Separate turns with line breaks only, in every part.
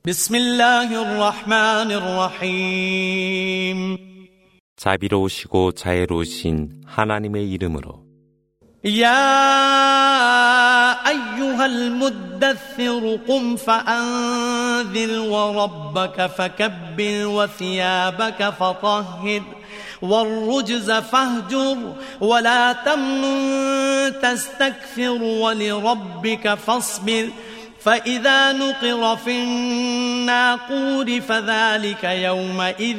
بسم الله الرحمن الرحيم
자비로우시고 자애로우신 하나님의 이름으로
يا أيها المدثر قم فأنذر وربك فكبر وثيابك فطهر والرجز فاهجر ولا تمنن تستكثر ولربك فاصبر فإذا نقر في الناقور فذلك يومئذ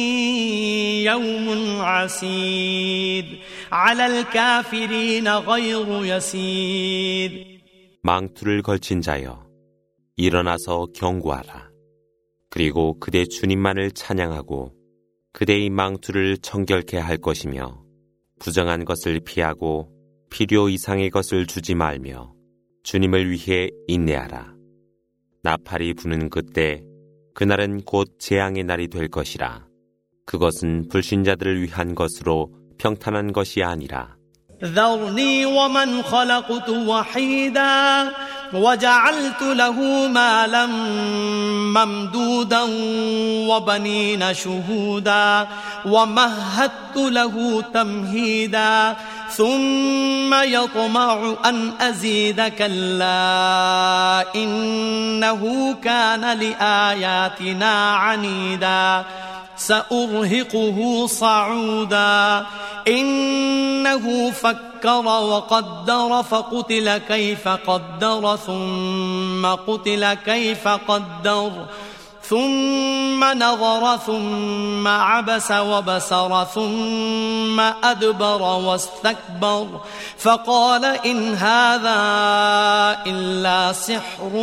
يوم عسير على الكافرين غير يسير
망투를 걸친 자여 일어나서 경고하라. 그리고 그대 주님만을 찬양하고 그대의 망투를 청결케 할 것이며 부정한 것을 피하고 필요 이상의 것을 주지 말며 주님을 위해 인내하라. 나팔이 부는 그때 그날은 곧 재앙의 날이 될 것이라. 그것은 불신자들을 위한 것으로 평탄한 것이 아니라.
ذرني ومن خلقت وحيدا وجعلت له مالا ممدودا وبنين شهودا ومهدت له تمهيدا ثم يطمع أن أزيد كلا إنه كان لآياتنا عنيدا سأرهقه صعودا إنه فكر وقدر فقتل كيف قدر ثم قتل كيف قدر ثم نظر ثم عبس وبسر ثم أدبر واستكبر فقال إن هذا إلا سحر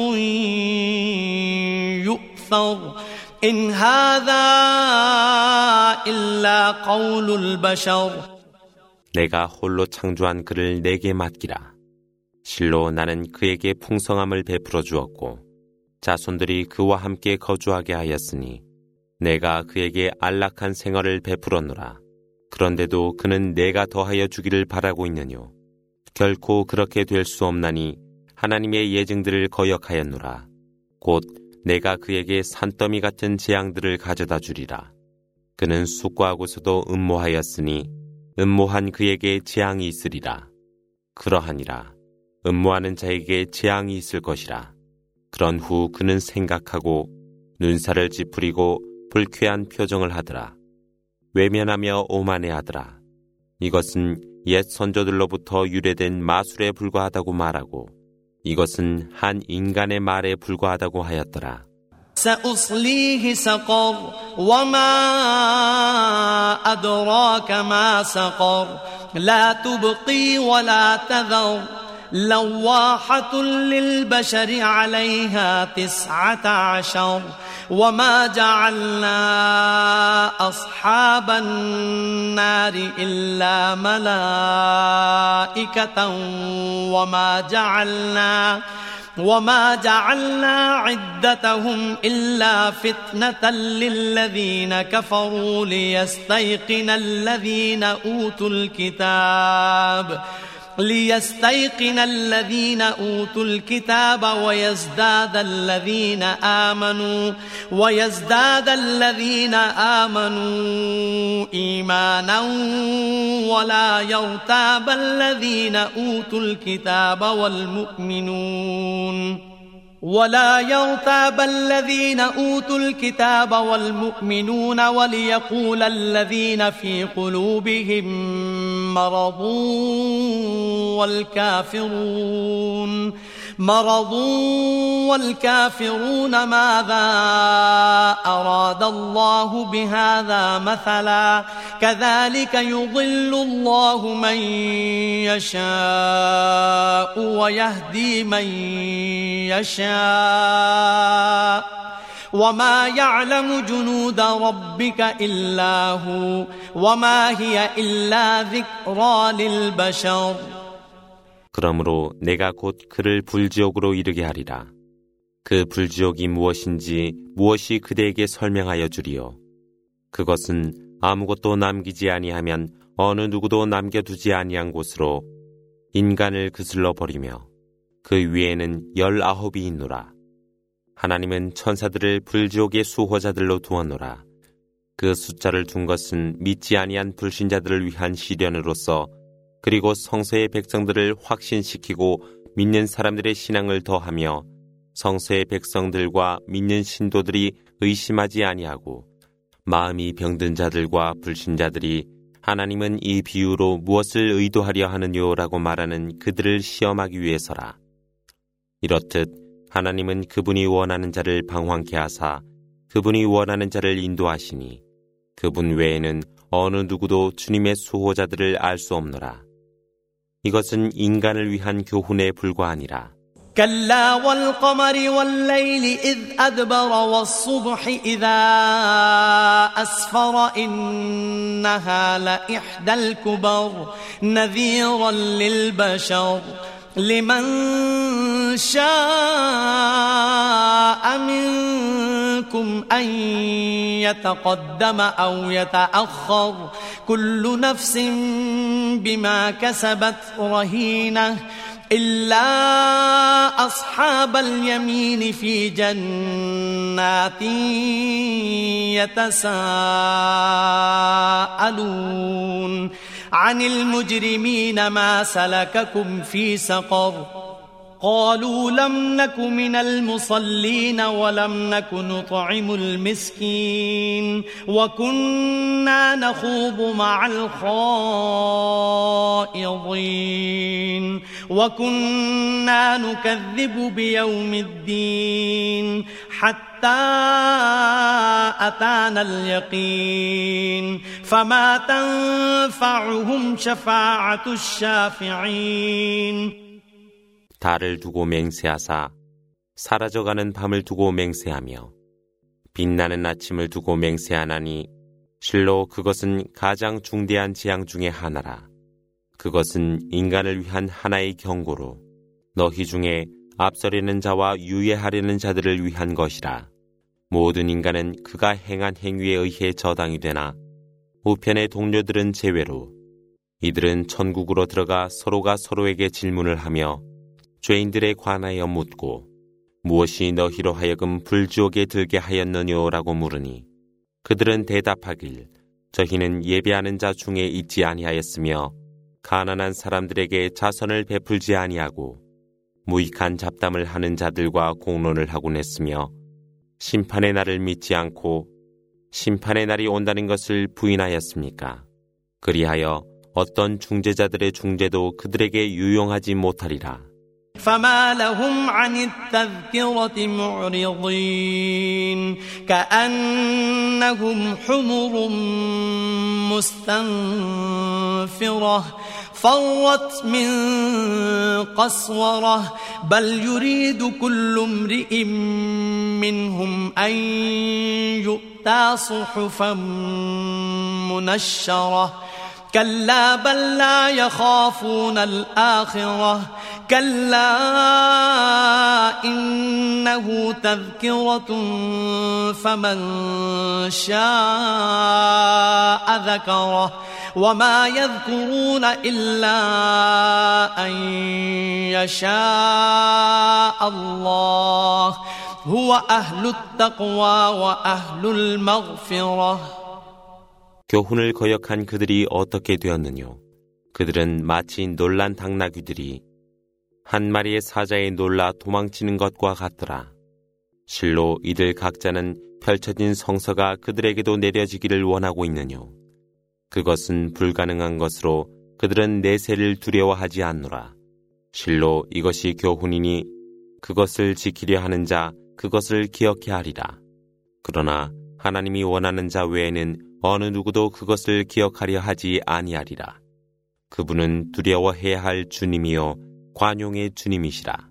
يؤثر إن هذا إلا قول البشر
내가 홀로 창조한 그를 내게 맡기라. 실로 나는 그에게 풍성함을 베풀어 주었고 자손들이 그와 함께 거주하게 하였으니 내가 그에게 안락한 생활을 베풀었노라. 그런데도 그는 내가 더하여 주기를 바라고 있느뇨. 결코 그렇게 될 수 없나니 하나님의 예증들을 거역하였노라. 곧 내가 그에게 산더미 같은 재앙들을 가져다 주리라. 그는 숙고하고서도 음모하였으니 음모한 그에게 재앙이 있으리라. 그러하니라. 음모하는 자에게 재앙이 있을 것이라. 그런 후 그는 생각하고 눈살을 찌푸리고 불쾌한 표정을 하더라. 외면하며 오만해하더라. 이것은 옛 선조들로부터 유래된 마술에 불과하다고 말하고 이것은 한 인간의 말에 불과하다고 하였더라.
سأصليه سقر وما أدراك ما سقر لا تبقي ولا تذر لواحة للبشر عليها 19 وما جعلنا أصحاب النار إلا ملائكة وما جعلنا عدتهم إلا فتنة للذين كفروا ليستيقن الذين أوتوا الكتاب ويزداد الذين آمنوا إيمانا ولا يرتاب الذين أوتوا الكتاب والمؤمنون وليقول الذين في قلوبهم مرض والكافرون ماذا أراد الله بهذا مثلا كذلك يضل الله من يشاء ويهدي من يشاء وما يعلم جنود ربك إلا هو وما هي إلا ذكرى للبشر
그러므로 내가 곧 그를 불지옥으로 이르게 하리라. 그 불지옥이 무엇인지 무엇이 그대에게 설명하여 주리요. 그것은 아무것도 남기지 아니하면 어느 누구도 남겨두지 아니한 곳으로 인간을 그슬러 버리며 그 위에는 19이 있노라. 하나님은 천사들을 불지옥의 수호자들로 두었노라. 그 숫자를 둔 것은 믿지 아니한 불신자들을 위한 시련으로서 그리고 성서의 백성들을 확신시키고 믿는 사람들의 신앙을 더하며 성서의 백성들과 믿는 신도들이 의심하지 아니하고 마음이 병든 자들과 불신자들이 하나님은 이 비유로 무엇을 의도하려 하느냐라고 말하는 그들을 시험하기 위해서라. 이렇듯 하나님은 그분이 원하는 자를 방황케 하사 그분이 원하는 자를 인도하시니 그분 외에는 어느 누구도 주님의 수호자들을 알 수 없노라. 이것은 인간을 위한 교훈에 불과하니라.
كلا والقمر والليل إذ أدبر والصبح إذا أسفر إنها لإحدى الكبر نذيرا للبشر لمن شاء منكم أن يتقدم أو يتأخر كل نفس بما كسبت رهينة إلا أصحاب اليمين في جنات يتساءلون عن المجرمين ما سلككم في سقر قالوا لم نك من المصلين ولم نك نطعم المسكين وكنا نخوض مع الخائضين وكنا نكذب بيوم الدين حتى أتانا اليقين فما تنفعهم شفاعة الشافعين
달을 두고 맹세하사 사라져가는 밤을 두고 맹세하며 빛나는 아침을 두고 맹세하나니 실로 그것은 가장 중대한 재앙 중에 하나라. 그것은 인간을 위한 하나의 경고로 너희 중에 앞서려는 자와 유예하려는 자들을 위한 것이라. 모든 인간은 그가 행한 행위에 의해 저당이 되나 우편의 동료들은 제외로 이들은 천국으로 들어가 서로가 서로에게 질문을 하며 죄인들에 관하여 묻고 무엇이 너희로 하여금 불지옥에 들게 하였느냐라고 물으니 그들은 대답하길 저희는 예배하는 자 중에 있지 아니하였으며 가난한 사람들에게 자선을 베풀지 아니하고 무익한 잡담을 하는 자들과 공론을 하곤 했으며 심판의 날을 믿지 않고 심판의 날이 온다는 것을 부인하였습니까? 그리하여 어떤 중재자들의 중재도 그들에게 유용하지 못하리라.
فما لهم عن التذكرة معرضين كأنهم حمر مستنفرة فرت من قسورة بل يريد كل امرئ منهم أن يؤتى صحفا منشرة كلا بل لا يخافون الآخرة كلا إنه تذكرة فمن شاء ذكره وما يذكرون إلا أن يشاء الله هو أهل التقوى وأهل المغفرة
교훈을 거역한 그들이 어떻게 되었느뇨? 그들은 마치 놀란 당나귀들이 한 마리의 사자에 놀라 도망치는 것과 같더라. 실로 이들 각자는 펼쳐진 성서가 그들에게도 내려지기를 원하고 있느뇨. 그것은 불가능한 것으로 그들은 내세를 두려워하지 않노라. 실로 이것이 교훈이니 그것을 지키려 하는 자 그것을 기억해 하리라. 그러나 하나님이 원하는 자 외에는 어느 누구도 그것을 기억하려 하지 아니하리라. 그분은 두려워해야 할 주님이요 관용의 주님이시라.